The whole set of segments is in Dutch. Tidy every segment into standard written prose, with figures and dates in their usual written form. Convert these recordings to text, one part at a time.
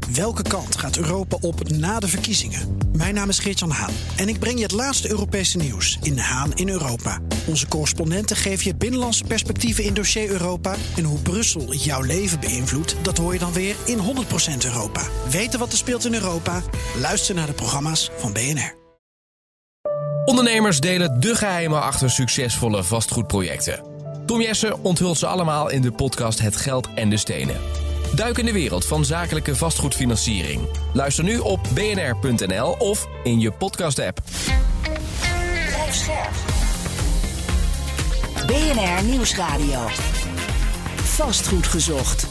Welke kant gaat Europa op na de verkiezingen? Mijn naam is Geert-Jan Haan en ik breng je het laatste Europese nieuws in Haan in Europa. Onze correspondenten geven je binnenlandse perspectieven in dossier Europa. En hoe Brussel jouw leven beïnvloedt, dat hoor je dan weer in 100% Europa. Weten wat er speelt in Europa? Luister naar de programma's van BNR. Ondernemers delen de geheimen achter succesvolle vastgoedprojecten. Tom Jessen onthult ze allemaal in de podcast Het Geld en de Stenen. Duik in de wereld van zakelijke vastgoedfinanciering. Luister nu op bnr.nl of in je podcast-app. Blijf scherp. BNR Nieuwsradio. Vastgoed gezocht.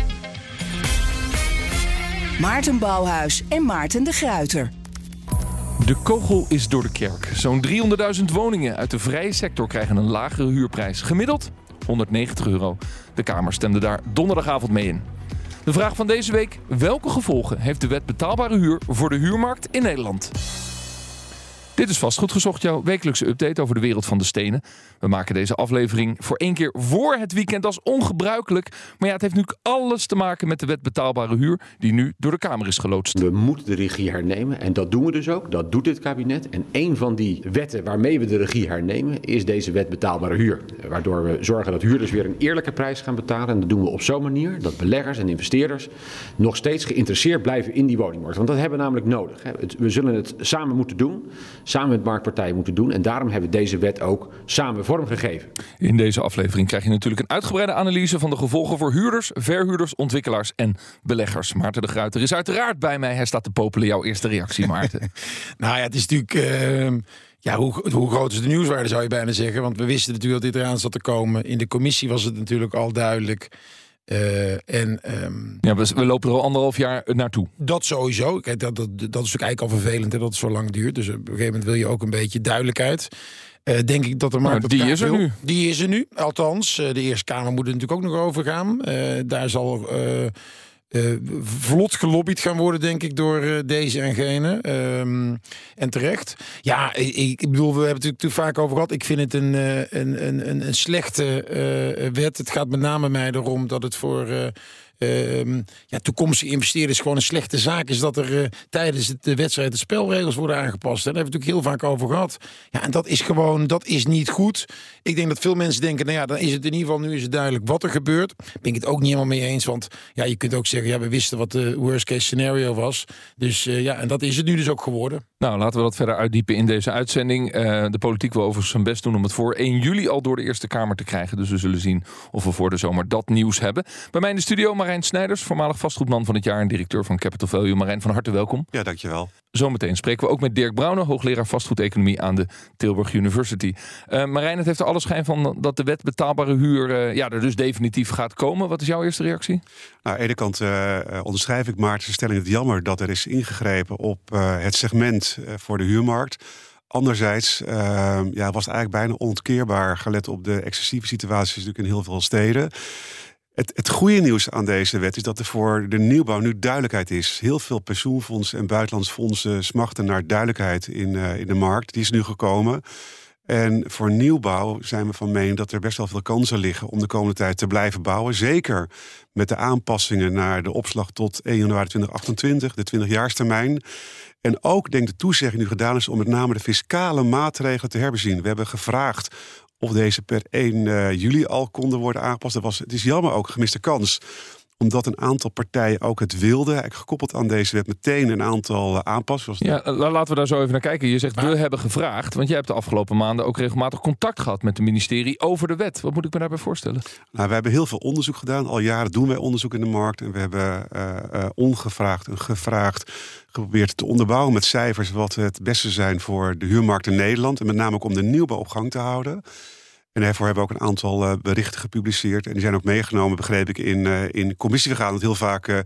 Maarten Bouwhuis en Maarten de Gruyter. De kogel is door de kerk. Zo'n 300.000 woningen uit de vrije sector krijgen een lagere huurprijs. Gemiddeld €190. De Kamer stemde daar donderdagavond mee in. De vraag van deze week: welke gevolgen heeft de wet betaalbare huur voor de huurmarkt in Nederland? Dit is Vastgoed Gezocht, jouw wekelijkse update over de wereld van de stenen. We maken deze aflevering voor 1 keer voor het weekend. Dat is ongebruikelijk. Maar ja, het heeft nu alles te maken met de wet betaalbare huur die nu door de Kamer is geloodst. We moeten de regie hernemen en dat doen we dus ook. Dat doet dit kabinet. En een van die wetten waarmee we de regie hernemen is deze wet betaalbare huur. Waardoor we zorgen dat huurders weer een eerlijke prijs gaan betalen. En dat doen we op zo'n manier dat beleggers en investeerders nog steeds geïnteresseerd blijven in die woningmarkt. Want dat hebben we namelijk nodig. We zullen het samen moeten doen. Samen met marktpartijen moeten doen. En daarom hebben we deze wet ook samen vormgegeven. In deze aflevering krijg je natuurlijk een uitgebreide analyse van de gevolgen voor huurders, verhuurders, ontwikkelaars en beleggers. Maarten de Gruyter is uiteraard bij mij. Hij staat te popelen. Jouw eerste reactie, Maarten. Nou ja, het is natuurlijk... hoe groot is de nieuwswaarde, zou je bijna zeggen. Want we wisten natuurlijk dat dit eraan zat te komen. In de commissie was het natuurlijk al duidelijk. We lopen er al 1,5 jaar naartoe. Dat sowieso. Kijk, dat is natuurlijk eigenlijk al vervelend dat het zo lang duurt. Dus op een gegeven moment wil je ook een beetje duidelijkheid. Denk ik dat de markt die is er nu. Die is er nu. Althans, de Eerste Kamer moet er natuurlijk ook nog over gaan. Daar zal vlot gelobbyd gaan worden, denk ik, door deze en gene. En terecht. Ja, ik bedoel, we hebben het natuurlijk vaak over gehad. Ik vind het een slechte wet. Het gaat met name mij erom dat het voor toekomstige investeerders gewoon een slechte zaak is dat er tijdens de wedstrijd de spelregels worden aangepast. En daar hebben we het natuurlijk heel vaak over gehad. Ja, en dat is niet goed. Ik denk dat veel mensen denken, nou ja, dan is het in ieder geval, nu is het duidelijk wat er gebeurt. Ben ik het ook niet helemaal mee eens, want ja, je kunt ook zeggen, ja, we wisten wat de worst case scenario was. Dus en dat is het nu dus ook geworden. Nou, laten we dat verder uitdiepen in deze uitzending. De politiek wil overigens zijn best doen om het voor 1 juli al door de Eerste Kamer te krijgen. Dus we zullen zien of we voor de zomer dat nieuws hebben. Bij mij in de studio Marijn Snijders, voormalig vastgoedman van het jaar en directeur van Capital Value. Marijn, van harte welkom. Ja, dankjewel. Zometeen spreken we ook met Dirk Brouwer, hoogleraar vastgoedeconomie aan de Tilburg University. Marijn, het heeft er alle schijn van dat de wet betaalbare huur er dus definitief gaat komen. Wat is jouw eerste reactie? Nou, aan de ene kant onderschrijf ik Maarten's stelling het jammer dat er is ingegrepen op het segment voor de huurmarkt. Anderzijds was het eigenlijk bijna onontkeerbaar gelet op de excessieve situaties natuurlijk in heel veel steden. Het goede nieuws aan deze wet is dat er voor de nieuwbouw nu duidelijkheid is. Heel veel pensioenfondsen en buitenlandse fondsen smachten naar duidelijkheid in de markt. Die is nu gekomen. En voor nieuwbouw zijn we van mening dat er best wel veel kansen liggen om de komende tijd te blijven bouwen. Zeker met de aanpassingen naar de opslag tot 1 januari 2028, de 20-jaarstermijn. En ook denk de toezegging nu gedaan is om met name de fiscale maatregelen te herbezien. We hebben gevraagd of deze per 1 juli al konden worden aangepast. Het is jammer ook, gemiste kans. Omdat een aantal partijen ook het wilden. Eigenlijk gekoppeld aan deze wet meteen een aantal aanpassingen. Ja, laten we daar zo even naar kijken. Je zegt we hebben gevraagd. Want jij hebt de afgelopen maanden ook regelmatig contact gehad met het ministerie over de wet. Wat moet ik me daarbij voorstellen? Nou, we hebben heel veel onderzoek gedaan. Al jaren doen wij onderzoek in de markt. En we hebben ongevraagd en gevraagd geprobeerd te onderbouwen met cijfers wat het beste zijn voor de huurmarkt in Nederland. En met name ook om de nieuwbouw op gang te houden. En daarvoor hebben we ook een aantal berichten gepubliceerd. En die zijn ook meegenomen, begreep ik, in commissievergaderingen. Want heel vaak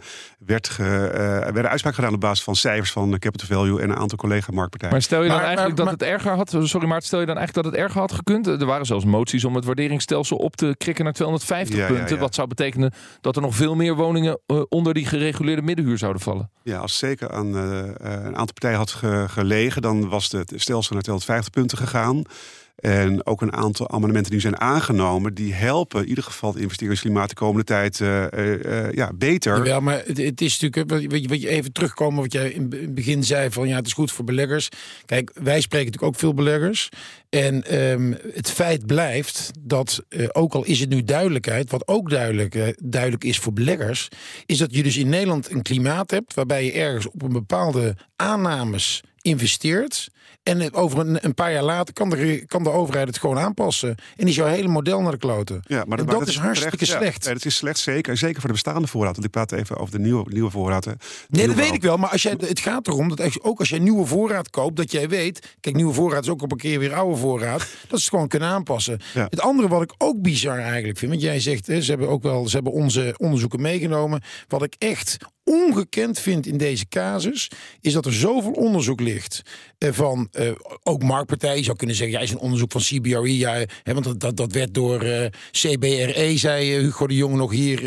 werden uitspraken gedaan op basis van cijfers van Capital Value en een aantal collega-marktpartijen. Maar stel je dan eigenlijk dat het erger had? Sorry, maar stel je dan eigenlijk dat het erger had gekund? Er waren zelfs moties om het waarderingsstelsel op te krikken naar 250 punten. Ja. Wat zou betekenen dat er nog veel meer woningen onder die gereguleerde middenhuur zouden vallen? Ja, als zeker aan een aantal partijen had gelegen, dan was het stelsel naar 250 punten gegaan. En ook een aantal amendementen die zijn aangenomen, die helpen in ieder geval het investeringsklimaat de komende tijd beter. Ja, maar het is natuurlijk, wat je even terugkomen wat jij in het begin zei van het is goed voor beleggers. Kijk, wij spreken natuurlijk ook veel beleggers. En het feit blijft dat, ook al is het nu duidelijkheid, wat ook duidelijk is voor beleggers, is dat je dus in Nederland een klimaat hebt waarbij je ergens op een bepaalde aannames investeert. En over een paar jaar later kan de overheid het gewoon aanpassen. En is jouw hele model naar de kloten. Ja, maar dat is hartstikke slecht. Ja, het is slecht, zeker voor de bestaande voorraad. Want ik praat even over de nieuwe voorraad. Nee, dat weet ik wel. Maar het gaat erom dat ook als jij nieuwe voorraad koopt, dat jij weet, kijk, nieuwe voorraad is ook op een keer weer oude voorraad, dat ze het gewoon kunnen aanpassen. Ja. Het andere wat ik ook bizar eigenlijk vind, want jij zegt, ze hebben onze onderzoeken meegenomen. Wat ik echt ongekend vind in deze casus, is dat er zoveel onderzoek ligt van ook marktpartijen. Je zou kunnen zeggen, is een onderzoek van CBRE, want dat werd door CBRE, zei Hugo de Jonge nog hier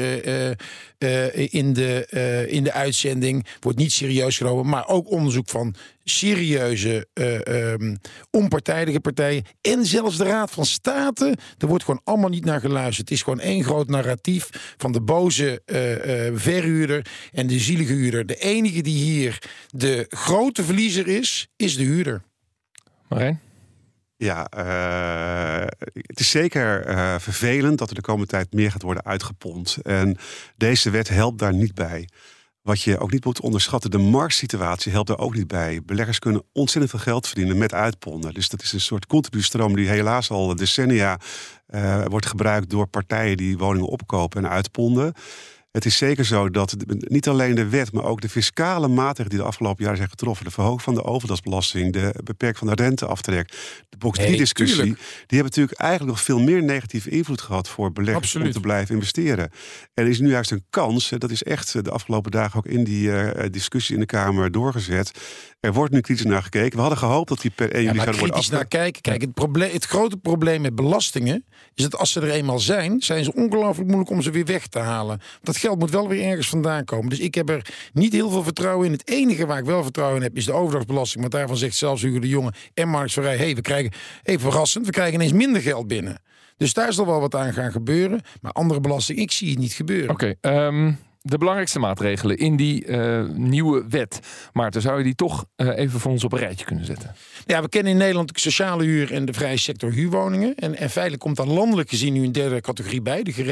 in de uitzending. Wordt niet serieus genomen, maar ook onderzoek van serieuze onpartijdige partijen en zelfs de Raad van State. Er wordt gewoon allemaal niet naar geluisterd. Het is gewoon één groot narratief van de boze verhuurder en de zielige huurder. De enige die hier de grote verliezer is de huurder. Marijn? Ja, het is zeker vervelend dat er de komende tijd meer gaat worden uitgepompt. En deze wet helpt daar niet bij. Wat je ook niet moet onderschatten, de marktsituatie helpt daar ook niet bij. Beleggers kunnen ontzettend veel geld verdienen met uitponden. Dus dat is een soort continue stroom die helaas al decennia wordt gebruikt door partijen die woningen opkopen en uitponden. Het is zeker zo dat niet alleen de wet, maar ook de fiscale maatregelen die de afgelopen jaren zijn getroffen, de verhoging van de overdrachtsbelasting, de beperking van de renteaftrek, de box 3-discussie, die hebben natuurlijk eigenlijk nog veel meer negatieve invloed gehad voor beleggers om te blijven investeren. En er is nu juist een kans, dat is echt de afgelopen dagen ook in die discussie in de Kamer doorgezet. Er wordt nu kritisch naar gekeken. We hadden gehoopt dat die per 1 juli zouden worden afgelopen. Kijk, het grote probleem met belastingen is dat als ze er eenmaal zijn ze ongelooflijk moeilijk om ze weer weg te halen. Dat geld moet wel weer ergens vandaan komen. Dus ik heb er niet heel veel vertrouwen in. Het enige waar ik wel vertrouwen in heb is de overdrachtsbelasting. Want daarvan zegt zelfs Hugo de Jonge en Mark Verrij, we krijgen, even verrassend, we krijgen ineens minder geld binnen. Dus daar zal wel wat aan gaan gebeuren. Maar andere belasting, ik zie het niet gebeuren. Oké, de belangrijkste maatregelen in die nieuwe wet. Maarten, zou je die toch even voor ons op een rijtje kunnen zetten? Ja, we kennen in Nederland de sociale huur en de vrije sector huurwoningen. En feitelijk komt daar landelijk gezien nu een derde categorie bij. De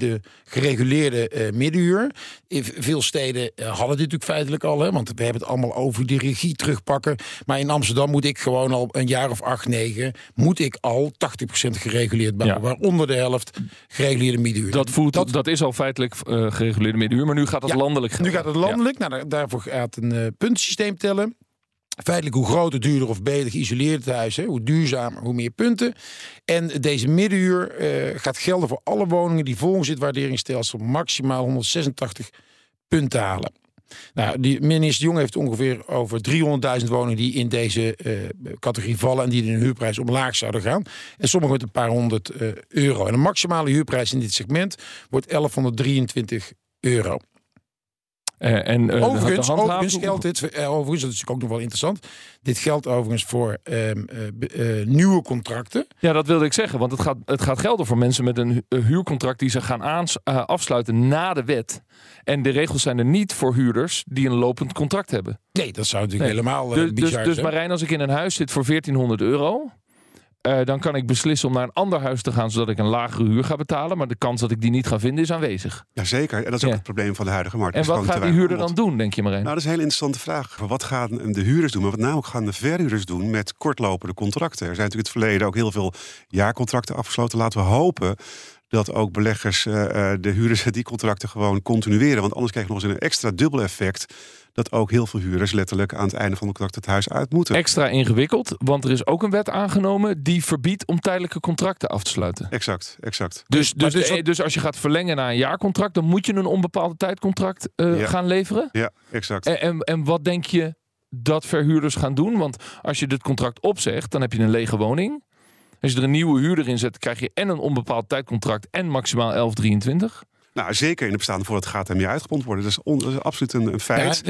gereguleerde middenhuur. In veel steden hadden dit natuurlijk feitelijk al. Want we hebben het allemaal over die regie terugpakken. Maar in Amsterdam moet ik gewoon al een jaar of 8, 9... moet ik al 80% gereguleerd bouwen. Ja. Waaronder de helft gereguleerde middenhuur. Dat is al feitelijk gereguleerde middenhuur. Maar nu gaat het landelijk gaan. Nu gaat het landelijk. Ja. Nou, daarvoor gaat een puntensysteem tellen. Feitelijk hoe groter, duurder of beter geïsoleerd het huis. Hoe duurzamer, hoe meer punten. En deze middenhuur gaat gelden voor alle woningen die volgens dit waarderingsstelsel maximaal 186 punten halen. Nou, minister Jong heeft ongeveer over 300.000 woningen die in deze categorie vallen en die in de huurprijs omlaag zouden gaan. En sommige met een paar honderd euro. En de maximale huurprijs in dit segment wordt €1123. Overigens geldt dit, overigens, dat is natuurlijk ook nog wel interessant. Dit geldt overigens voor nieuwe contracten. Ja, dat wilde ik zeggen, want het gaat gelden voor mensen met een huurcontract die ze gaan afsluiten na de wet. En de regels zijn er niet voor huurders die een lopend contract hebben. Nee, dat zou natuurlijk helemaal bizar zijn. Dus Marijn, als ik in een huis zit voor €1400... dan kan ik beslissen om naar een ander huis te gaan, zodat ik een lagere huur ga betalen. Maar de kans dat ik die niet ga vinden is aanwezig. Jazeker. En dat is ook het probleem van de huidige markt. En wat gaat die huurder dan doen, denk je, Marijn? Nou, dat is een hele interessante vraag. Wat gaan de huurders doen? Maar wat namelijk gaan de verhuurders doen met kortlopende contracten? Er zijn natuurlijk in het verleden ook heel veel jaarcontracten afgesloten. Laten we hopen dat ook beleggers de huurders die contracten gewoon continueren. Want anders krijg je nog eens een extra dubbel effect dat ook heel veel huurders letterlijk aan het einde van het contract het huis uit moeten. Extra ingewikkeld, want er is ook een wet aangenomen die verbiedt om tijdelijke contracten af te sluiten. Exact. Dus als je gaat verlengen naar een jaarcontract, dan moet je een onbepaalde tijdcontract gaan leveren? Ja, exact. En wat denk je dat verhuurders gaan doen? Want als je dit contract opzegt, dan heb je een lege woning. Als je er een nieuwe huurder in zet, krijg je en een onbepaald tijdcontract en maximaal 1123. Nou, zeker in de bestaande voorraad gaat er meer uitgepompt worden. Dat is absoluut een feit. Ja,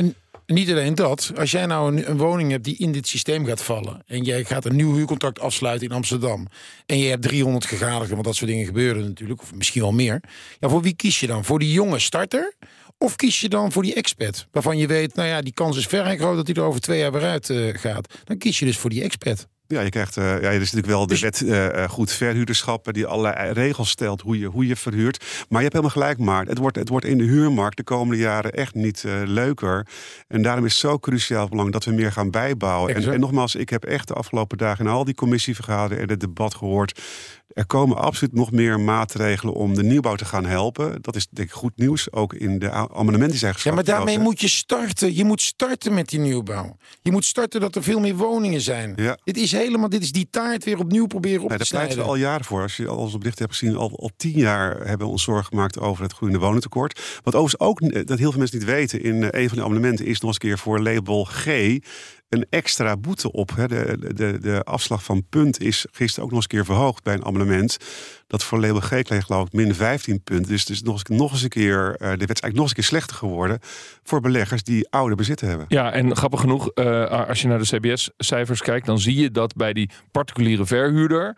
Niet alleen dat. Als jij nou een woning hebt die in dit systeem gaat vallen en jij gaat een nieuw huurcontract afsluiten in Amsterdam en je hebt 300 gegadigden, want dat soort dingen gebeuren natuurlijk, of misschien wel meer. Ja, voor wie kies je dan? Voor die jonge starter? Of kies je dan voor die expat? Waarvan je weet, nou ja, die kans is ver en groot dat hij er over 2 jaar weer uit gaat. Dan kies je dus voor die expat. Ja, je krijgt, er is natuurlijk wel de wet goed verhuurderschap die allerlei regels stelt hoe je verhuurt. Maar je hebt helemaal gelijk, maar het wordt in de huurmarkt de komende jaren echt niet leuker. En daarom is het zo cruciaal belangrijk dat we meer gaan bijbouwen. En nogmaals, ik heb echt de afgelopen dagen in al die commissievergaderingen en het debat gehoord. Er komen absoluut nog meer maatregelen om de nieuwbouw te gaan helpen. Dat is denk ik goed nieuws, ook in de amendementen die zijn geschrapt. Ja, maar daarmee moet je starten. Je moet starten met die nieuwbouw. Je moet starten dat er veel meer woningen zijn. Ja. Dit is die taart weer opnieuw proberen op te snijden. Daar pleiten we al jaren voor. Als je al onze berichten hebt gezien, al 10 jaar hebben we ons zorgen gemaakt over het groeiende woningtekort. Wat overigens ook, dat heel veel mensen niet weten, in een van de amendementen is nog eens een keer voor label G een extra boete op. De afslag van punt is gisteren ook nog eens een keer verhoogd bij een amendement. Dat voor label G kreeg geloof ik min 15 punten. Dus het is nog eens een keer, de wet is eigenlijk nog eens een keer slechter geworden voor beleggers die oude bezitten hebben. Ja, en grappig genoeg, als je naar de CBS-cijfers kijkt, dan zie je dat bij die particuliere verhuurder,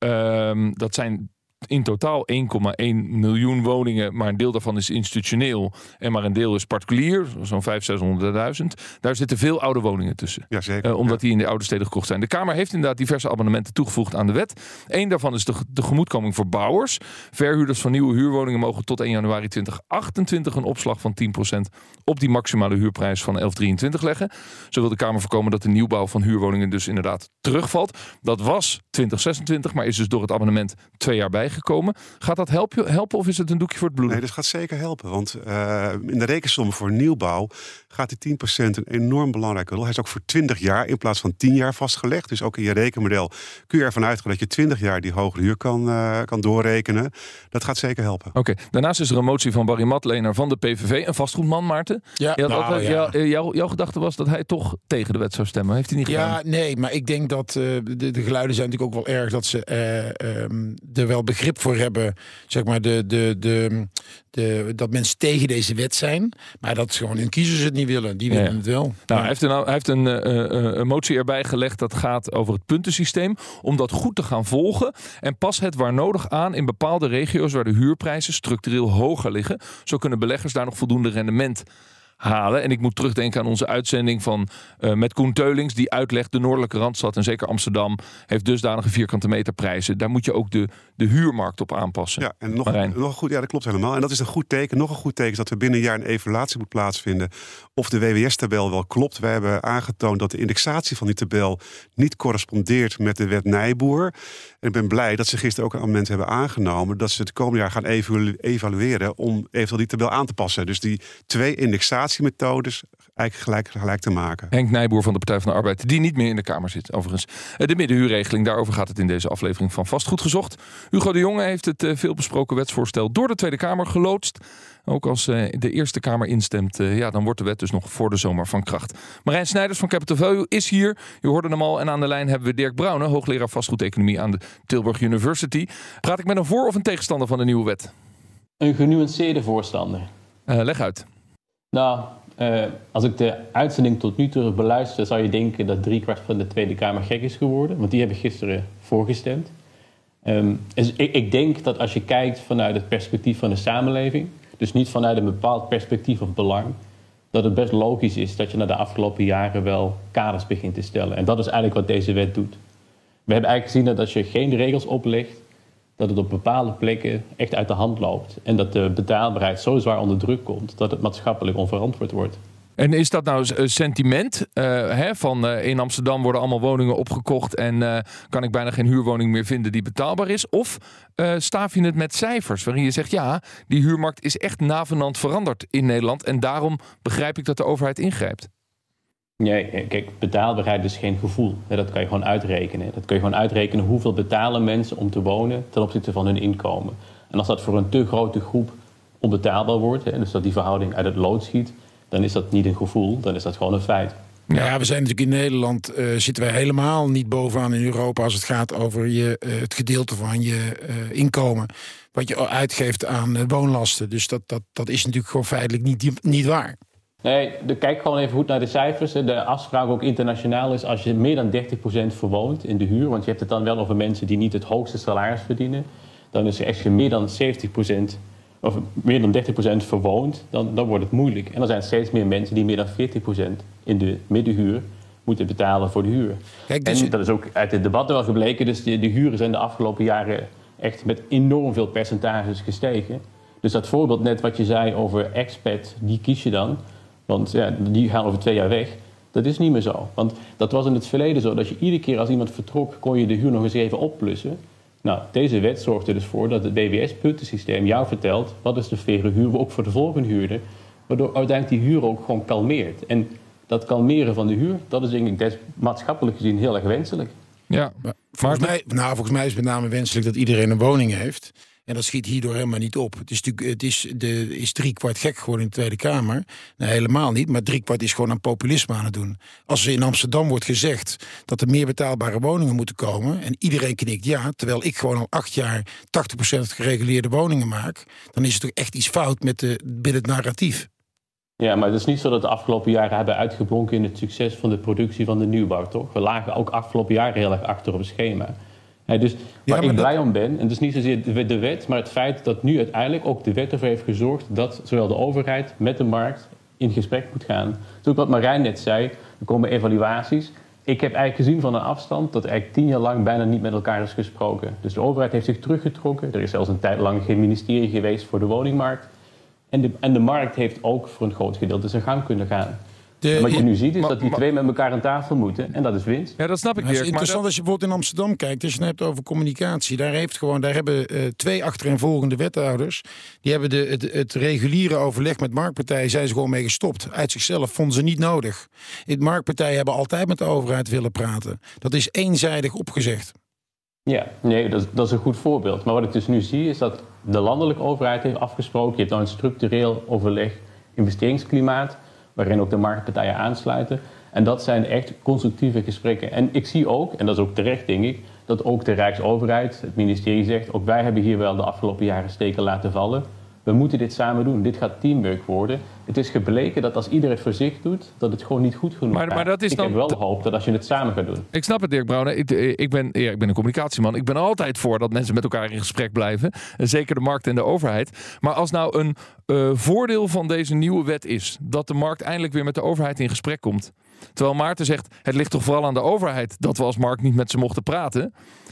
dat zijn in totaal 1,1 miljoen woningen, maar een deel daarvan is institutioneel en maar een deel is particulier, zo'n 500.000-600.000. Daar zitten veel oude woningen tussen. Ja, zeker. Omdat die in de oude steden gekocht zijn. De Kamer heeft inderdaad diverse amendementen toegevoegd aan de wet. Eén daarvan is de tegemoetkoming voor bouwers. Verhuurders van nieuwe huurwoningen mogen tot 1 januari 2028 een opslag van 10% op die maximale huurprijs van 11,23 leggen. Zo wil de Kamer voorkomen dat de nieuwbouw van huurwoningen dus inderdaad terugvalt. Dat was 2026, maar is dus door het amendement 2 jaar bijgekomen. Gaat dat helpen of is het een doekje voor het bloeden? Nee, dat gaat zeker helpen. Want in de rekensom voor nieuwbouw gaat die 10% een enorm belangrijke rol. Hij is ook voor 20 jaar in plaats van 10 jaar vastgelegd. Dus ook in je rekenmodel kun je ervan uitgaan dat je 20 jaar die hogere huur kan doorrekenen. Dat gaat zeker helpen. Oké. Daarnaast is er een motie van Barry Matlener van de PVV, een vastgoedman, Maarten. Ja. Jouw gedachte was dat hij toch tegen de wet zou stemmen. Heeft hij niet gedaan? Ja, nee, maar ik denk dat de geluiden zijn natuurlijk ook wel erg dat ze er wel begrip voor hebben, zeg maar, dat mensen tegen deze wet zijn. Maar dat gewoon hun kiezers het niet willen. Die willen het wel. Nou, hij heeft een motie erbij gelegd dat gaat over het puntensysteem. Om dat goed te gaan volgen. En pas het waar nodig aan in bepaalde regio's waar de huurprijzen structureel hoger liggen. Zo kunnen beleggers daar nog voldoende rendement halen. En ik moet terugdenken aan onze uitzending met Koen Teulings, die uitlegt de noordelijke Randstad en zeker Amsterdam heeft dusdanige vierkante meter prijzen. Daar moet je ook de huurmarkt op aanpassen. Ja, en nog goed, ja, dat klopt helemaal. En dat is een goed teken. Nog een goed teken is dat er binnen een jaar een evaluatie moet plaatsvinden of de WWS-tabel wel klopt. Wij hebben aangetoond dat de indexatie van die tabel niet correspondeert met de wet Nijboer. En ik ben blij dat ze gisteren ook een amendement hebben aangenomen dat ze het komende jaar gaan evalueren om eventueel die tabel aan te passen. Dus die 2 indexatiemethodes eigenlijk gelijk te maken. Henk Nijboer van de Partij van de Arbeid, die niet meer in de Kamer zit overigens. De middenhuurregeling, daarover gaat het in deze aflevering van Vastgoed Gezocht. Hugo de Jonge heeft het veelbesproken wetsvoorstel door de Tweede Kamer geloodst. Ook als de Eerste Kamer instemt, dan wordt de wet dus nog voor de zomer van kracht. Marijn Snijders van Capital Value is hier. Je hoorde hem al. En aan de lijn hebben we Dirk Brouwne, hoogleraar vastgoedeconomie aan de Tilburg University. Praat ik met een voor- of een tegenstander van de nieuwe wet? Een genuanceerde voorstander. Leg uit. Nou, als ik de uitzending tot nu toe beluister, zou je denken dat 3/4 van de Tweede Kamer gek is geworden. Want die hebben gisteren voorgestemd. Dus ik denk dat als je kijkt vanuit het perspectief van de samenleving, dus niet vanuit een bepaald perspectief of belang, dat het best logisch is dat je na de afgelopen jaren wel kaders begint te stellen. En dat is eigenlijk wat deze wet doet. We hebben eigenlijk gezien dat als je geen regels oplegt, dat het op bepaalde plekken echt uit de hand loopt. En dat de betaalbaarheid zo zwaar onder druk komt dat het maatschappelijk onverantwoord wordt. En is dat nou sentiment van in Amsterdam worden allemaal woningen opgekocht en kan ik bijna geen huurwoning meer vinden die betaalbaar is? Of staaf je het met cijfers waarin je zegt ja, die huurmarkt is echt navenant veranderd in Nederland en daarom begrijp ik dat de overheid ingrijpt? Nee, kijk, betaalbaarheid is geen gevoel. Dat kan je gewoon uitrekenen. Dat kun je gewoon uitrekenen hoeveel betalen mensen om te wonen ten opzichte van hun inkomen. En als dat voor een te grote groep onbetaalbaar wordt, dus dat die verhouding uit het lood schiet, dan is dat niet een gevoel, dan is dat gewoon een feit. Ja, we zijn natuurlijk in Nederland, zitten wij helemaal niet bovenaan in Europa als het gaat over het gedeelte van je inkomen wat je uitgeeft aan woonlasten. Dus dat is natuurlijk gewoon feitelijk niet waar. Nee, kijk gewoon even goed naar de cijfers. De afspraak ook internationaal is als je meer dan 30% verwoont in de huur... want je hebt het dan wel over mensen die niet het hoogste salaris verdienen... dan is als je meer dan 70% of meer dan 30% verwoont, dan wordt het moeilijk. En er zijn steeds meer mensen die meer dan 40% in de middenhuur moeten betalen voor de huur. Kijk, dus... En dat is ook uit het debat wel gebleken. Dus de huren zijn de afgelopen jaren echt met enorm veel percentages gestegen. Dus dat voorbeeld net wat je zei over expat, die kies je dan... Want ja, die gaan over 2 jaar weg. Dat is niet meer zo. Want dat was in het verleden zo dat je iedere keer als iemand vertrok... kon je de huur nog eens even opplussen. Nou, deze wet zorgt er dus voor dat het BBS-puntensysteem jou vertelt... wat is de faire huur, ook voor de volgende huurder... waardoor uiteindelijk die huur ook gewoon kalmeert. En dat kalmeren van de huur, dat is denk ik maatschappelijk gezien heel erg wenselijk. Ja, maar volgens mij is het met name wenselijk dat iedereen een woning heeft... En dat schiet hierdoor helemaal niet op. Het is natuurlijk, is 3/4 gek geworden in de Tweede Kamer. Nee, helemaal niet, maar 3/4 is gewoon aan populisme aan het doen. Als er in Amsterdam wordt gezegd dat er meer betaalbare woningen moeten komen... en iedereen knikt ja, terwijl ik gewoon al 8 jaar 80% gereguleerde woningen maak... dan is er toch echt iets fout binnen het narratief. Ja, maar het is niet zo dat de afgelopen jaren hebben uitgeblonken... in het succes van de productie van de nieuwbouw, toch? We lagen ook afgelopen jaren heel erg achter op het schema... Dus waar ik blij om ben, en het is niet zozeer de wet... maar het feit dat nu uiteindelijk ook de wet ervoor heeft gezorgd... dat zowel de overheid met de markt in gesprek moet gaan. Dat is ook wat Marijn net zei, er komen evaluaties. Ik heb eigenlijk gezien van een afstand dat er eigenlijk 10 jaar lang... bijna niet met elkaar is gesproken. Dus de overheid heeft zich teruggetrokken. Er is zelfs een tijd lang geen ministerie geweest voor de woningmarkt. En de markt heeft ook voor een groot gedeelte zijn gang kunnen gaan. En wat je nu ziet is dat die twee met elkaar aan tafel moeten. En dat is winst. Ja, dat snap ik, Dirk. Het is interessant als je bijvoorbeeld in Amsterdam kijkt. Als je het hebt over communicatie. Daar hebben 2 achtereenvolgende wethouders. Die hebben het reguliere overleg met marktpartijen. Zijn ze gewoon mee gestopt. Uit zichzelf vonden ze niet nodig. De marktpartijen hebben altijd met de overheid willen praten. Dat is eenzijdig opgezegd. Ja, nee, dat is een goed voorbeeld. Maar wat ik dus nu zie is dat de landelijke overheid heeft afgesproken. Je hebt nou een structureel overleg, investeringsklimaat... waarin ook de marktpartijen aansluiten. En dat zijn echt constructieve gesprekken. En ik zie ook, en dat is ook terecht denk ik... dat ook de Rijksoverheid, het ministerie zegt... ook wij hebben hier wel de afgelopen jaren steken laten vallen. We moeten dit samen doen. Dit gaat teamwork worden. Het is gebleken dat als ieder het voor zich doet... dat het gewoon niet goed genoeg gaat. Maar dat is dan... Ik heb wel hoop dat als je het samen gaat doen. Ik snap het, Dirk Brouwer. Ik ben een communicatieman. Ik ben altijd voor dat mensen met elkaar in gesprek blijven. Zeker de markt en de overheid. Maar als nou een voordeel van deze nieuwe wet is... dat de markt eindelijk weer met de overheid in gesprek komt. Terwijl Maarten zegt, het ligt toch vooral aan de overheid... dat we als markt niet met ze mochten praten.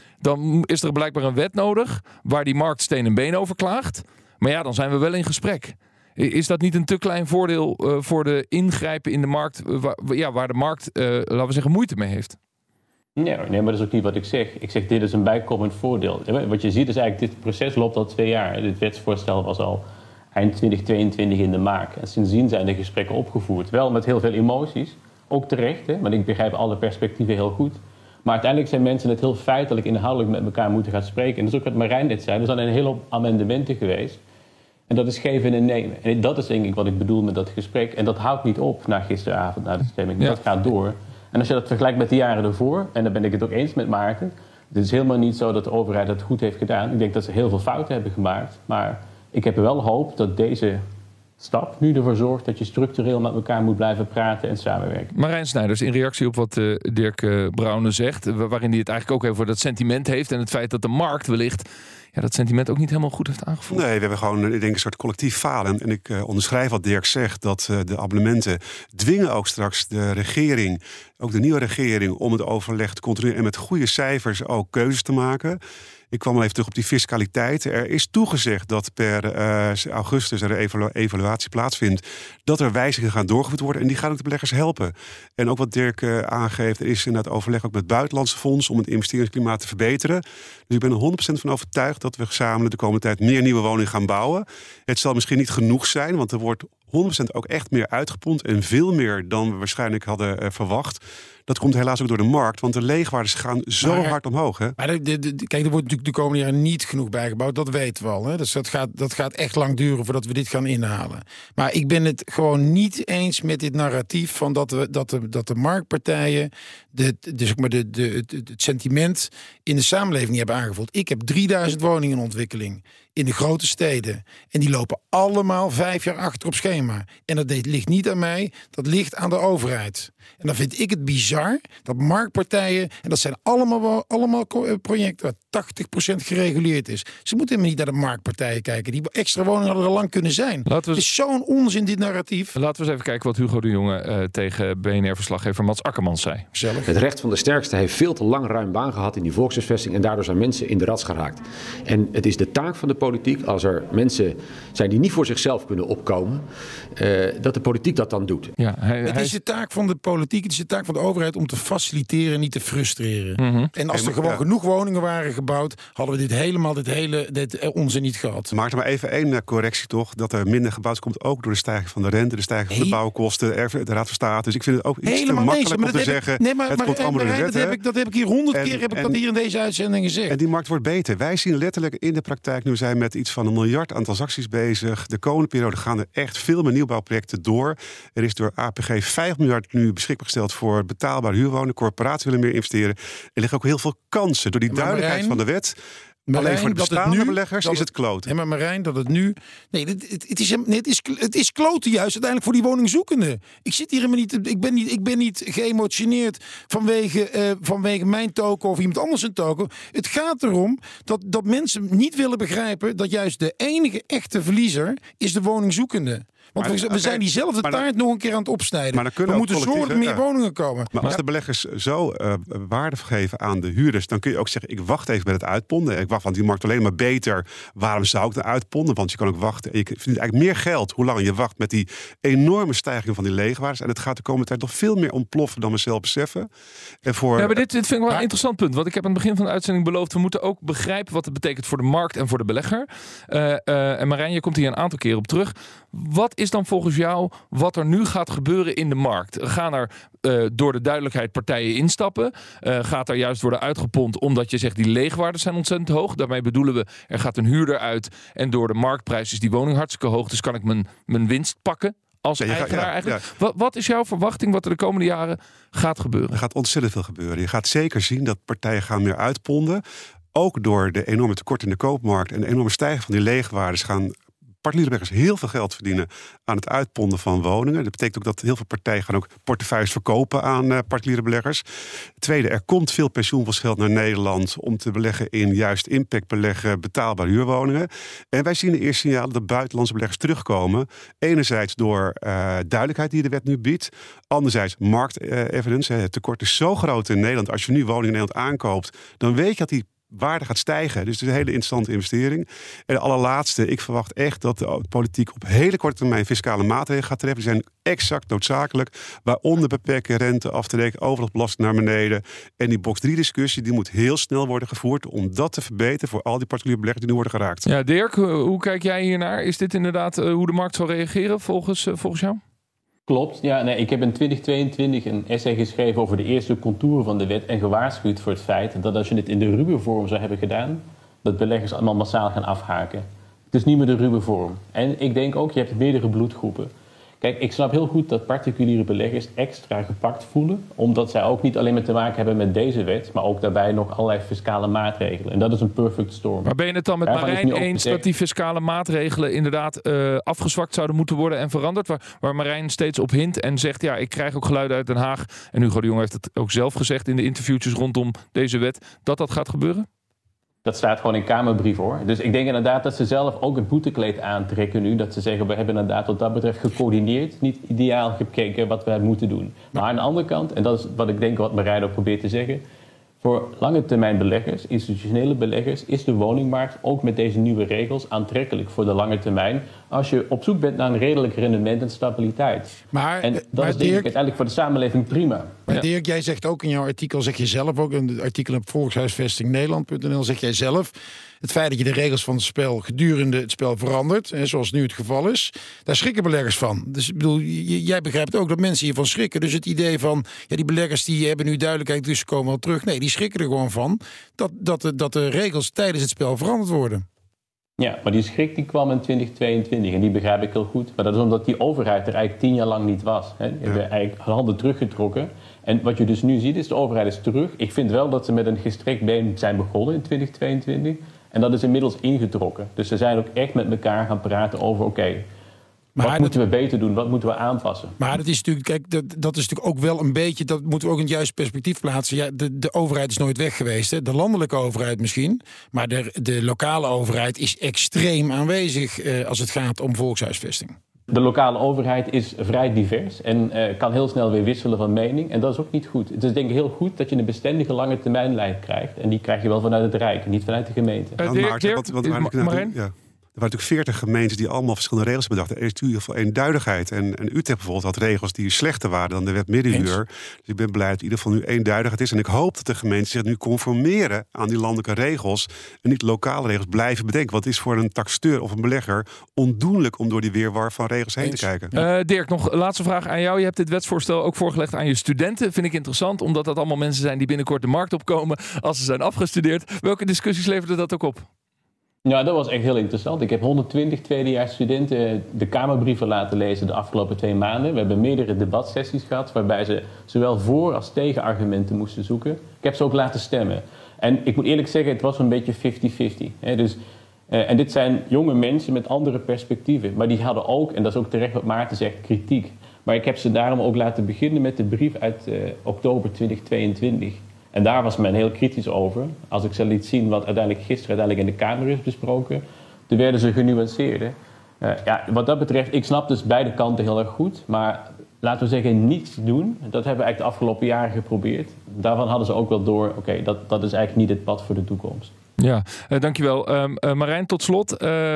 Dan is er blijkbaar een wet nodig... waar die markt steen en been over klaagt... Maar ja, dan zijn we wel in gesprek. Is dat niet een te klein voordeel voor de ingrijpen in de markt... waar de markt, laten we zeggen, moeite mee heeft? Nee, maar dat is ook niet wat ik zeg. Ik zeg, dit is een bijkomend voordeel. Wat je ziet is eigenlijk, dit proces loopt al 2 jaar. Dit wetsvoorstel was al eind 2022 in de maak. En sindsdien zijn de gesprekken opgevoerd. Wel met heel veel emoties. Ook terecht, want ik begrijp alle perspectieven heel goed. Maar uiteindelijk zijn mensen het heel feitelijk inhoudelijk met elkaar moeten gaan spreken. En dat is ook wat Marijn net zei. Er zijn een hele hoop amendementen geweest. En dat is geven en nemen. En dat is denk ik wat ik bedoel met dat gesprek. En dat houdt niet op na gisteravond, na de stemming. Ja. Dat gaat door. En als je dat vergelijkt met de jaren ervoor... en dan ben ik het ook eens met Maarten... het is helemaal niet zo dat de overheid het goed heeft gedaan. Ik denk dat ze heel veel fouten hebben gemaakt. Maar ik heb wel hoop dat deze stap nu ervoor zorgt... dat je structureel met elkaar moet blijven praten en samenwerken. Marijn Snijders, in reactie op wat Dirk Brouwer zegt... waarin hij het eigenlijk ook even voor dat sentiment heeft... en het feit dat de markt wellicht... dat sentiment ook niet helemaal goed heeft aangevoeld. Nee, we hebben gewoon, ik denk, een soort collectief falen. En ik onderschrijf wat Dirk zegt, dat de abonnementen dwingen ook straks de regering, ook de nieuwe regering, om het overleg te continueren en met goede cijfers ook keuzes te maken. Ik kwam al even terug op die fiscaliteit. Er is toegezegd dat per augustus er een evaluatie plaatsvindt, dat er wijzigingen gaan doorgevoerd worden en die gaan ook de beleggers helpen. En ook wat Dirk aangeeft, er is inderdaad overleg ook met buitenlandse fondsen om het investeringsklimaat te verbeteren. Dus ik ben er 100% van overtuigd dat we gezamenlijk de komende tijd meer nieuwe woningen gaan bouwen. Het zal misschien niet genoeg zijn, want er wordt 100% ook echt meer uitgepompt en veel meer dan we waarschijnlijk hadden verwacht. Dat komt helaas ook door de markt, want de leegwaardes gaan zo hard omhoog. Hè? Maar kijk, er wordt natuurlijk de komende jaren niet genoeg bijgebouwd. Dat weten we al. Hè? Dus dat gaat echt lang duren voordat we dit gaan inhalen. Maar ik ben het gewoon niet eens met dit narratief van dat de marktpartijen het sentiment in de samenleving hebben aangevoeld. Ik heb 3000 woningen in ontwikkeling. in de grote steden. En die lopen allemaal 5 jaar achter op schema. En dat ligt niet aan mij, dat ligt aan de overheid. En dan vind ik het bizar dat marktpartijen, en dat zijn allemaal projecten waar 80% gereguleerd is. Ze moeten helemaal niet naar de marktpartijen kijken. Die extra woningen hadden er al lang kunnen zijn. Het is zo'n onzin, dit narratief. Laten we eens even kijken wat Hugo de Jonge tegen BNR-verslaggever Mats Akkermans zei. Zelf. Het recht van de sterkste heeft veel te lang ruim baan gehad in die volkshuisvesting en daardoor zijn mensen in de rats geraakt. En het is de taak van de politiek, als er mensen zijn die niet voor zichzelf kunnen opkomen, dat de politiek dat dan doet. Ja, het is de taak van de politiek, het is de taak van de overheid om te faciliteren en niet te frustreren. Mm-hmm. En als er gewoon genoeg woningen waren gebouwd, hadden we dit onzin niet gehad. Maak er maar even één correctie toch, dat er minder gebouwd komt ook door de stijging van de rente, de stijging van de bouwkosten, de Raad van State. Dus ik vind het ook iets te makkelijk om te zeggen, het komt allemaal door de wet. Dat heb ik hier 100 keer dat hier in deze uitzending gezegd. En die markt wordt beter. Wij zien letterlijk in de praktijk, nu zijn met iets van 1 miljard aan transacties bezig. De komende periode gaan er echt veel meer nieuwbouwprojecten door. Er is door APG 5 miljard nu beschikbaar gesteld voor betaalbare huurwoningen. Corporaties willen meer investeren. Er liggen ook heel veel kansen door die duidelijkheid van de wet. Marijn, alleen voor de bestaande beleggers is het kloten. Nee, maar Marijn, dat het nu... Nee, het is kloten juist uiteindelijk voor die woningzoekenden. Ik zit hier helemaal niet... Ik ben niet geëmotioneerd vanwege mijn token of iemand anders een token. Het gaat erom dat mensen niet willen begrijpen dat juist de enige echte verliezer is de woningzoekende. Want we zijn diezelfde taart nog een keer aan het opsnijden. We moeten zorgen dat er meer woningen komen. Maar als de beleggers zo waarde geven aan de huurders, dan kun je ook zeggen, ik wacht even met het uitponden. Ik wacht, want die markt alleen maar beter. Waarom zou ik dan uitponden? Want je kan ook wachten. Je verdient eigenlijk meer geld hoe langer je wacht met die enorme stijging van die leegwaardes. En het gaat de komende tijd nog veel meer ontploffen dan we zelf beseffen. En maar dit vind ik wel een interessant punt. Want ik heb aan het begin van de uitzending beloofd, we moeten ook begrijpen wat het betekent voor de markt en voor de belegger. En Marijn, je komt hier een aantal keer op terug. Wat is dan volgens jou wat er nu gaat gebeuren in de markt? Gaan er door de duidelijkheid partijen instappen? Gaat er juist worden uitgepompt omdat je zegt die leegwaarden zijn ontzettend hoog? Daarmee bedoelen we, er gaat een huurder uit en door de marktprijs is die woning hartstikke hoog. Dus kan ik mijn winst pakken als eigenaar eigenlijk? Ja. Wat is jouw verwachting wat er de komende jaren gaat gebeuren? Er gaat ontzettend veel gebeuren. Je gaat zeker zien dat partijen gaan meer uitponden. Ook door de enorme tekort in de koopmarkt en de enorme stijging van die leegwaardes gaan particuliere beleggers heel veel geld verdienen aan het uitponden van woningen. Dat betekent ook dat heel veel partijen gaan ook portefeuilles verkopen aan particuliere beleggers. Tweede, er komt veel pensioenfondsgeld naar Nederland om te beleggen in juist impactbeleggen, betaalbare huurwoningen. En wij zien de eerste signalen dat buitenlandse beleggers terugkomen. Enerzijds door duidelijkheid die de wet nu biedt. Anderzijds marktevidence. Het tekort is zo groot in Nederland. Als je nu woningen in Nederland aankoopt, dan weet je dat die waarde gaat stijgen. Dus het is een hele interessante investering. En de allerlaatste, ik verwacht echt dat de politiek op hele korte termijn fiscale maatregelen gaat treffen. Die zijn exact noodzakelijk. Waaronder beperken rente af te rekenen, overdrachtbelasting naar beneden. En die box 3 discussie, die moet heel snel worden gevoerd om dat te verbeteren voor al die particuliere beleggers die nu worden geraakt. Ja, Dirk, hoe kijk jij hiernaar? Is dit inderdaad hoe de markt zal reageren volgens jou? Klopt. Ja, nee, ik heb in 2022 een essay geschreven over de eerste contouren van de wet en gewaarschuwd voor het feit dat als je dit in de ruwe vorm zou hebben gedaan, dat beleggers allemaal massaal gaan afhaken. Het is niet meer de ruwe vorm. En ik denk ook, je hebt meerdere bloedgroepen. Kijk, ik snap heel goed dat particuliere beleggers extra gepakt voelen, omdat zij ook niet alleen maar te maken hebben met deze wet, maar ook daarbij nog allerlei fiscale maatregelen. En dat is een perfect storm. Maar ben je het dan met Marijn eens dat die fiscale maatregelen inderdaad afgezwakt zouden moeten worden en veranderd? Waar Marijn steeds op hint en zegt, ja, ik krijg ook geluiden uit Den Haag. En Hugo de Jonge heeft het ook zelf gezegd in de interviewtjes rondom deze wet, dat gaat gebeuren? Dat staat gewoon in Kamerbrief, hoor. Dus ik denk inderdaad dat ze zelf ook het boetekleed aantrekken nu. Dat ze zeggen, we hebben inderdaad wat dat betreft gecoördineerd, niet ideaal gekeken wat we moeten doen. Maar aan de andere kant, en dat is wat ik denk wat Marijn ook probeert te zeggen, voor lange termijn beleggers, institutionele beleggers, is de woningmarkt ook met deze nieuwe regels aantrekkelijk voor de lange termijn. Als je op zoek bent naar een redelijk rendement en stabiliteit. En dat is denk ik uiteindelijk voor de samenleving prima. Maar Dirk, jij zegt ook in jouw artikel, zeg je zelf ook, een artikel op volkshuisvestingnederland.nl, zeg jij zelf, het feit dat je de regels van het spel gedurende het spel verandert, zoals nu het geval is, daar schrikken beleggers van. Dus ik bedoel, jij begrijpt ook dat mensen hiervan schrikken. Dus het idee van, ja, die beleggers die hebben nu duidelijkheid, dus komen wel terug. Nee, die schrikken er gewoon van dat de regels tijdens het spel veranderd worden. Ja, maar die schrik die kwam in 2022 en die begrijp ik heel goed. Maar dat is omdat die overheid er eigenlijk 10 jaar lang niet was. Hè. Die hebben eigenlijk handen teruggetrokken. En wat je dus nu ziet is, de overheid is terug. Ik vind wel dat ze met een gestrekt been zijn begonnen in 2022. En dat is inmiddels ingetrokken. Dus ze zijn ook echt met elkaar gaan praten over wat moeten we beter doen? Wat moeten we aanpassen? Maar dat is natuurlijk, kijk, dat is natuurlijk ook wel een beetje, dat moeten we ook in het juiste perspectief plaatsen. Ja, de overheid is nooit weg geweest. Hè? De landelijke overheid misschien. Maar de lokale overheid is extreem aanwezig als het gaat om volkshuisvesting. De lokale overheid is vrij divers en kan heel snel weer wisselen van mening. En dat is ook niet goed. Het is denk ik heel goed dat je een bestendige lange termijnlijn krijgt. En die krijg je wel vanuit het Rijk, niet vanuit de gemeente. Er waren natuurlijk 40 gemeentes die allemaal verschillende regels bedacht. Er is natuurlijk in ieder geval eenduidigheid. En Utrecht bijvoorbeeld had regels die slechter waren dan de wet middenhuur. Dus ik ben blij dat in ieder geval nu eenduidigheid is. En ik hoop dat de gemeenten zich nu conformeren aan die landelijke regels. En niet lokale regels blijven bedenken. Want het is voor een taxateur of een belegger ondoenlijk om door die weerwar van regels heen te kijken. Dirk, nog een laatste vraag aan jou. Je hebt dit wetsvoorstel ook voorgelegd aan je studenten. Vind ik interessant, omdat dat allemaal mensen zijn die binnenkort de markt opkomen als ze zijn afgestudeerd. Welke discussies leverde dat ook op? Ja, dat was echt heel interessant. Ik heb 120 tweedejaars studenten de Kamerbrieven laten lezen de afgelopen 2 maanden. We hebben meerdere debatsessies gehad waarbij ze zowel voor- als tegenargumenten moesten zoeken. Ik heb ze ook laten stemmen. En ik moet eerlijk zeggen, het was een beetje 50-50. Dus, en dit zijn jonge mensen met andere perspectieven. Maar die hadden ook, en dat is ook terecht wat Maarten zegt, kritiek. Maar ik heb ze daarom ook laten beginnen met de brief uit oktober 2022. En daar was men heel kritisch over. Als ik ze liet zien wat gisteren in de Kamer is besproken, toen werden ze genuanceerder. Wat dat betreft, ik snap dus beide kanten heel erg goed. Maar laten we zeggen, niets doen. Dat hebben we eigenlijk de afgelopen jaren geprobeerd. Daarvan hadden ze ook wel door, dat is eigenlijk niet het pad voor de toekomst. Ja, dankjewel. Marijn, tot slot.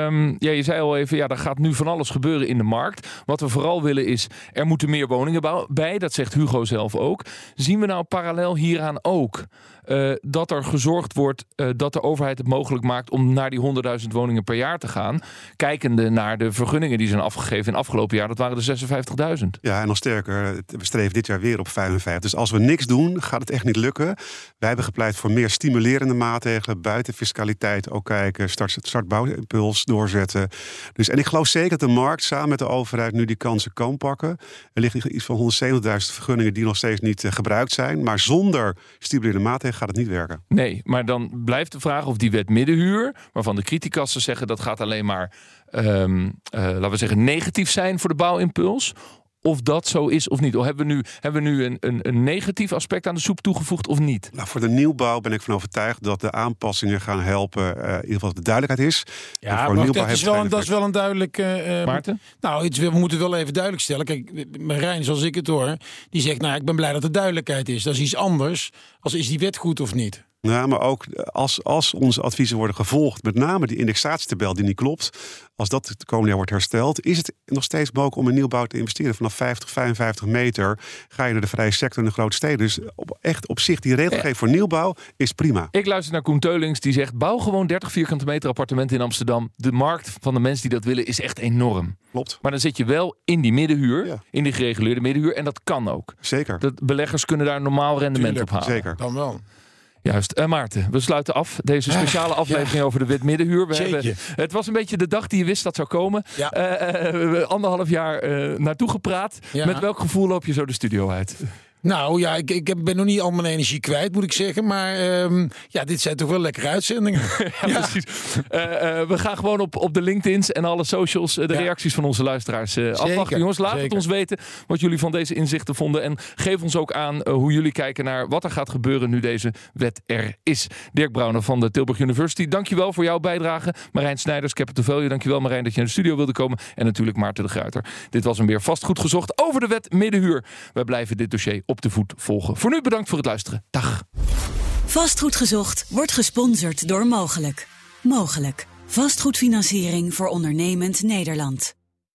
Je zei al even, er gaat nu van alles gebeuren in de markt. Wat we vooral willen is, er moeten meer woningen bij. Dat zegt Hugo zelf ook. Zien we nou parallel hieraan ook dat er gezorgd wordt dat de overheid het mogelijk maakt om naar die 100.000 woningen per jaar te gaan? Kijkende naar de vergunningen die zijn afgegeven in het afgelopen jaar, dat waren er 56.000. Ja, en nog sterker, we streven dit jaar weer op 55. Dus als we niks doen, gaat het echt niet lukken. Wij hebben gepleit voor meer stimulerende maatregelen, buiten fiscaliteit ook kijken, startbouwimpuls doorzetten. Dus, en ik geloof zeker dat de markt samen met de overheid nu die kansen kan pakken. Er liggen iets van 170.000 vergunningen die nog steeds niet gebruikt zijn. Maar zonder stimulerende maatregelen gaat het niet werken. Nee, maar dan blijft de vraag of die wet middenhuur, waarvan de criticassen zeggen dat gaat alleen maar, laten we zeggen, negatief zijn voor de bouwimpuls. Of dat zo is of niet. Of hebben we nu een negatief aspect aan de soep toegevoegd of niet? Nou, voor de nieuwbouw ben ik van overtuigd dat de aanpassingen gaan helpen. In ieder geval de duidelijkheid is. Ja, maar dat is wel een duidelijk... Maarten? Nou, we moeten het wel even duidelijk stellen. Kijk, Marijn, zoals ik het hoor, die zegt, ik ben blij dat er duidelijkheid is. Dat is iets anders als is die wet goed of niet. Ja, maar ook als onze adviezen worden gevolgd, met name die indexatietabel die niet klopt, als dat het komende jaar wordt hersteld, is het nog steeds mogelijk om in nieuwbouw te investeren. Vanaf 50, 55 meter ga je naar de vrije sector in de grote steden. Dus op zich die regelgeving voor nieuwbouw is prima. Ik luister naar Koen Teulings die zegt, bouw gewoon 30 vierkante meter appartementen in Amsterdam. De markt van de mensen die dat willen is echt enorm. Klopt. Maar dan zit je wel in die middenhuur, in die gereguleerde middenhuur. En dat kan ook. Zeker. De beleggers kunnen daar normaal rendement op halen. Zeker. Dan wel. Juist. Maarten, we sluiten af deze speciale aflevering over de wet middenhuur. Het was een beetje de dag die je wist dat zou komen. Ja. 1,5 jaar naartoe gepraat. Ja. Met welk gevoel loop je zo de studio uit? Nou ja, ik ben nog niet al mijn energie kwijt, moet ik zeggen. Maar dit zijn toch wel lekkere uitzendingen. Precies. We gaan gewoon op de LinkedIn's en alle socials de reacties van onze luisteraars afwachten. Jongens, laat het ons weten wat jullie van deze inzichten vonden. En geef ons ook aan hoe jullie kijken naar wat er gaat gebeuren nu deze wet er is. Dirk Brouwer van de Tilburg University, dankjewel voor jouw bijdrage. Marijn Snijders, Capital Value, dankjewel Marijn dat je naar de studio wilde komen. En natuurlijk Maarten de Gruyter. Dit was hem weer vastgoed gezocht over de wet middenhuur. Wij blijven dit dossier op de voet volgen. Voor nu bedankt voor het luisteren. Dag. Vastgoed gezocht wordt gesponsord door Mogelijk. Mogelijk. Vastgoedfinanciering voor ondernemend Nederland.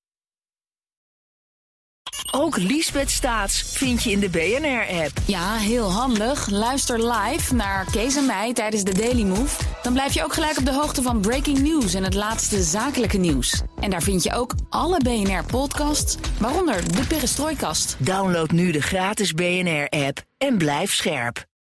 Ook Liesbeth Staats vind je in de BNR-app. Ja, heel handig. Luister live naar Kees en mij tijdens de Daily Move. Dan blijf je ook gelijk op de hoogte van breaking news en het laatste zakelijke nieuws. En daar vind je ook alle BNR-podcasts, waaronder de Perestrooikast. Download nu de gratis BNR-app en blijf scherp.